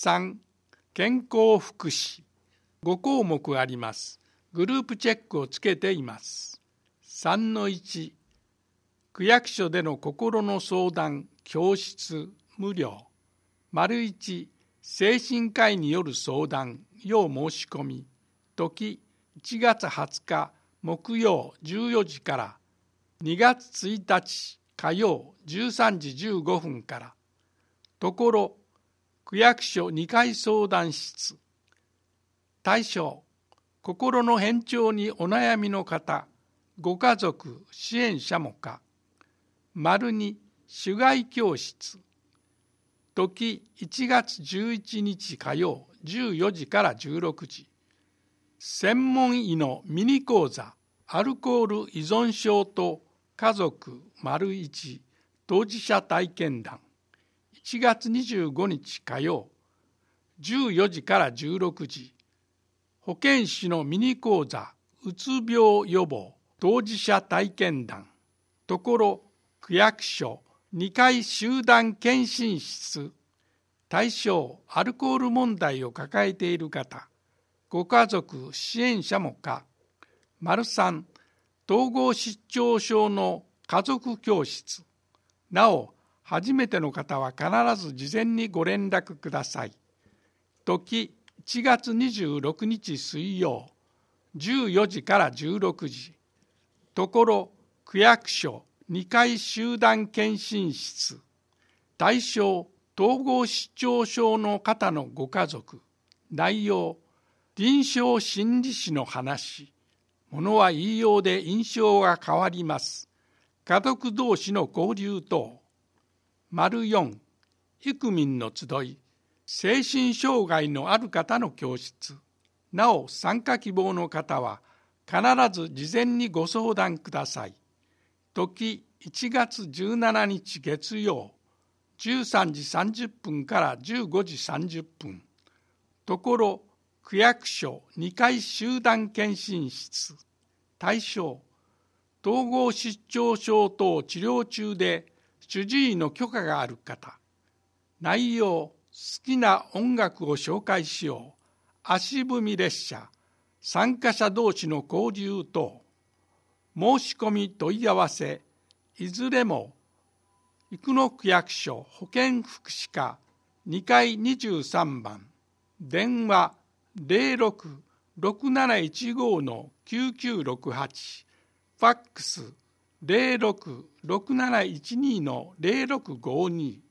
3、健康福祉。5項目あります。グループチェックをつけています。3-1、区役所での心の相談、教室、無料。1、精神科医による相談、要申し込み。時、1月20日木曜14時から2月1日火曜13時15分から。ところ、区役所2階相談室。対象、心の変調にお悩みの方、ご家族、支援者もか。2、主外教室。時、1月11日火曜14時から16時。専門医のミニ講座、アルコール依存症と家族 ① 当事者体験談。1月25日火曜14時から16時。保健師のミニ講座、うつ病予防当事者体験談。ところ、区役所2階集団検診室。対象、アルコール問題を抱えている方、ご家族、支援者もか。3、統合失調症の家族教室。なお、初めての方は必ず事前にご連絡ください。時、1月26日水曜、14時から16時。ところ、区役所2階集団検診室。対象、統合失調症の方のご家族。内容、臨床心理士の話。ものは言いようで印象が変わります。家族同士の交流等。4、イクミンの集い。精神障害のある方の教室。なお、参加希望の方は必ず事前にご相談ください。時、1月17日月曜、13時30分から15時30分。ところ、区役所2階集団検診室。対象、統合失調症等治療中で主治医の許可がある方。内容、好きな音楽を紹介しよう。足踏み列車。参加者同士の交流等。申し込み問い合わせ。いずれも、生野区役所保健福祉課2階23番。電話06-6715-9968。ファックス06-6712-0652。